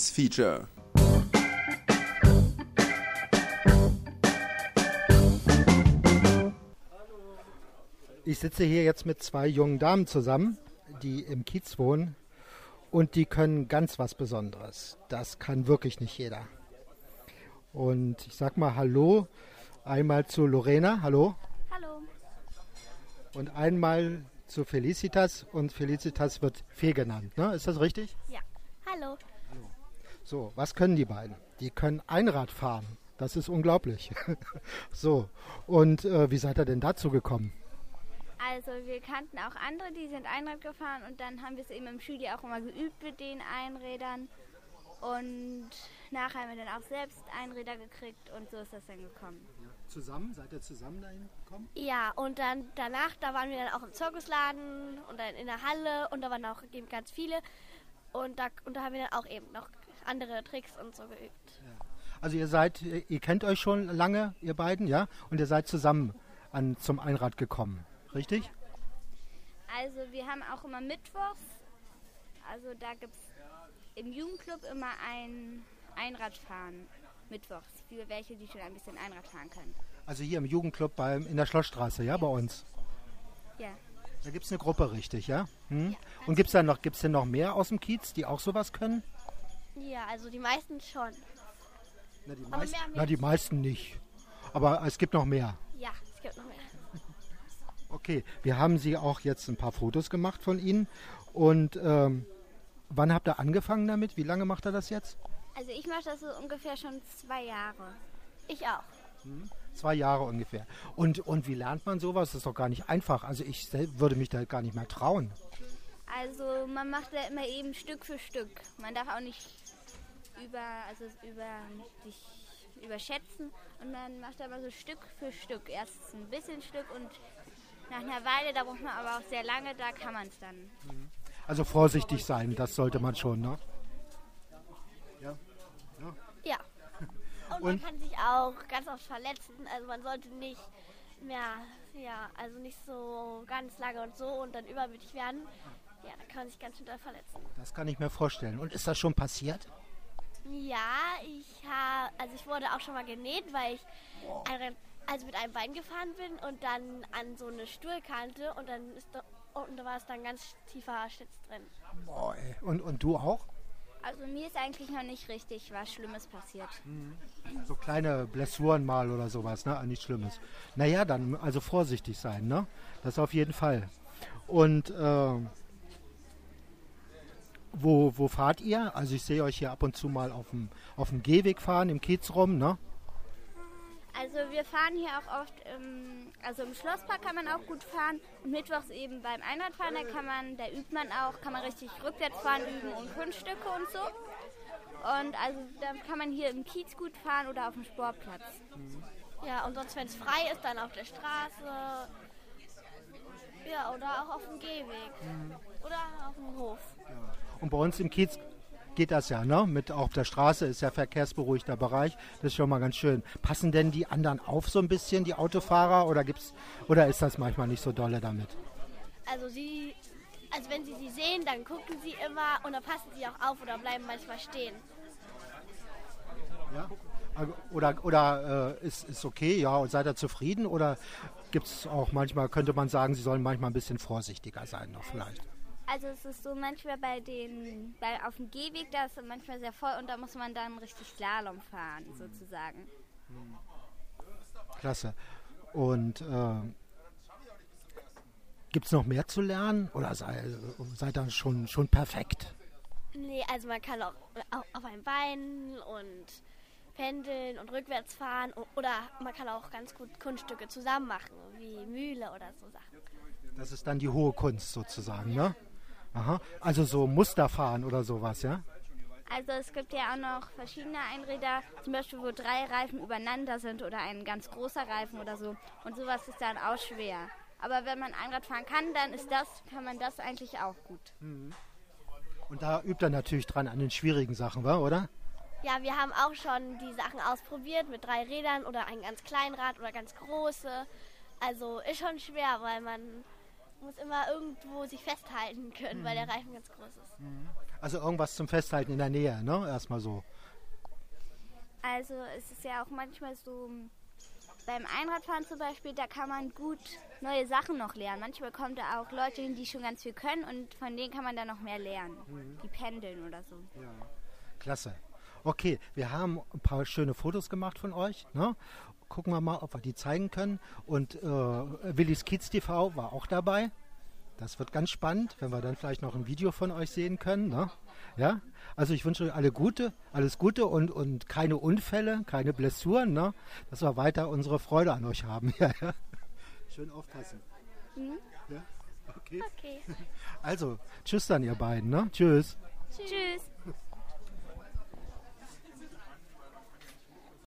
Kids Feature. Ich sitze hier jetzt mit zwei jungen Damen zusammen, die im Kiez wohnen und die können ganz was Besonderes. Das kann wirklich nicht jeder. Und ich sag mal Hallo, einmal zu Lorena, hallo. Hallo. Und einmal zu Felicitas und Felicitas wird Fee genannt, ne? Ist das richtig? Ja. Hallo. So, was können die beiden? Die können Einrad fahren. Das ist unglaublich. So, und wie seid ihr denn dazu gekommen? Also wir kannten auch andere, die sind Einrad gefahren und dann haben wir es eben im Schuljahr auch immer geübt mit den Einrädern. Und nachher haben wir dann auch selbst Einräder gekriegt und so ist das dann gekommen. Zusammen? Seid ihr zusammen dahin gekommen? Ja, und dann danach, da waren wir dann auch im Zirkusladen und dann in der Halle und da waren auch eben ganz viele. Und da haben wir dann auch eben noch andere Tricks und so geübt. Ja. Also ihr kennt euch schon lange, ihr beiden, ja? Und ihr seid zusammen zum Einrad gekommen, richtig? Also wir haben auch immer mittwochs, also da gibt es im Jugendclub immer ein Einradfahren mittwochs, für welche, die schon ein bisschen Einrad fahren können. Also hier im Jugendclub in der Schlossstraße, ja, bei uns? Ja. Da gibt es eine Gruppe, richtig, ja? Ja. Und gibt's denn noch mehr aus dem Kiez, die auch sowas können? Ja, also die meisten schon. Die meisten nicht. Aber es gibt noch mehr. Ja, es gibt noch mehr. Okay, wir haben Sie auch jetzt ein paar Fotos gemacht von Ihnen. Und wann habt ihr angefangen damit? Wie lange macht ihr das jetzt? Also ich mache das so ungefähr schon 2 Jahre. Ich auch. 2 Jahre ungefähr. Und wie lernt man sowas? Das ist doch gar nicht einfach. Also ich würde mich da gar nicht mehr trauen. Also man macht da immer eben Stück für Stück. Man darf auch nicht überschätzen und man macht da immer so Stück für Stück. Erst ein bisschen Stück und nach einer Weile, da braucht man aber auch sehr lange, da kann man es dann. Also vorsichtig sein, das sollte man schon, ne? Ja. Und man kann sich auch ganz oft verletzen. Also man sollte nicht mehr, also nicht so ganz lange und so und dann übermütig werden. Ja, da kann man sich ganz schön doll verletzen. Das kann ich mir vorstellen. Und ist das schon passiert? Ja, ich wurde auch schon mal genäht, weil ich mit einem Bein gefahren bin und dann an so eine Stuhlkante und da war es dann ganz tiefer Schlitz drin. Boah, ey. Und du auch? Also mir ist eigentlich noch nicht richtig was Schlimmes passiert. So kleine Blessuren mal oder sowas, ne? Nichts Schlimmes. Naja, dann also vorsichtig sein, ne? Das auf jeden Fall. Und wo fahrt ihr? Also ich sehe euch hier ab und zu mal auf dem Gehweg fahren, im Kiez rum, ne? Also wir fahren hier auch oft, im Schlosspark kann man auch gut fahren. Und mittwochs eben beim Einradfahren, da übt man auch, kann man richtig Rückwärtsfahren üben und Kunststücke und so. Und also da kann man hier im Kiez gut fahren oder auf dem Sportplatz. Ja, und sonst, wenn es frei ist, dann auf der Straße. Ja, oder auch auf dem Gehweg. Oder auf dem Hof. Ja. Und bei uns im Kiez geht das ja, ne? Mit auf der Straße ist ja verkehrsberuhigter Bereich. Das ist schon mal ganz schön. Passen denn die anderen auf so ein bisschen, die Autofahrer? Oder ist das manchmal nicht so dolle damit? Also wenn sie sehen, dann gucken sie immer und dann passen sie auch auf oder bleiben manchmal stehen. Ja? Oder ist okay, ja, und seid ihr zufrieden? Oder gibt es auch manchmal, könnte man sagen, sie sollen manchmal ein bisschen vorsichtiger sein noch vielleicht? Also es ist so manchmal auf dem Gehweg, da ist es manchmal sehr voll und da muss man dann richtig Slalom fahren, sozusagen. Klasse. Und gibt es noch mehr zu lernen oder seid ihr schon perfekt? Nee, also man kann auch auf einem Bein und pendeln und rückwärts fahren oder man kann auch ganz gut Kunststücke zusammen machen, wie Mühle oder so Sachen. Das ist dann die hohe Kunst sozusagen, ne? Aha. Also so Musterfahren oder sowas, ja? Also es gibt ja auch noch verschiedene Einräder, zum Beispiel wo 3 Reifen übereinander sind oder ein ganz großer Reifen oder so. Und sowas ist dann auch schwer. Aber wenn man Einrad fahren kann, dann kann man das eigentlich auch gut. Und da übt er natürlich dran an den schwierigen Sachen, oder? Ja, wir haben auch schon die Sachen ausprobiert mit 3 Rädern oder einem ganz kleinen Rad oder ganz große. Also ist schon schwer, weil man muss immer irgendwo sich festhalten können, weil der Reifen ganz groß ist. Also irgendwas zum Festhalten in der Nähe, ne? Erstmal so. Also es ist ja auch manchmal so, beim Einradfahren zum Beispiel, da kann man gut neue Sachen noch lernen. Manchmal kommen da auch Leute hin, die schon ganz viel können und von denen kann man dann noch mehr lernen. Die pendeln oder so. Ja. Klasse. Okay, wir haben ein paar schöne Fotos gemacht von euch. Ne? Gucken wir mal, ob wir die zeigen können. Und Willis Kids TV war auch dabei. Das wird ganz spannend, wenn wir dann vielleicht noch ein Video von euch sehen können. Ne? Ja? Also ich wünsche euch alles Gute und keine Unfälle, keine Blessuren, ne? Dass wir weiter unsere Freude an euch haben. Ja, ja. Schön aufpassen. Ja? Okay. Okay. Also, tschüss dann ihr beiden. Ne? Tschüss. Tschüss.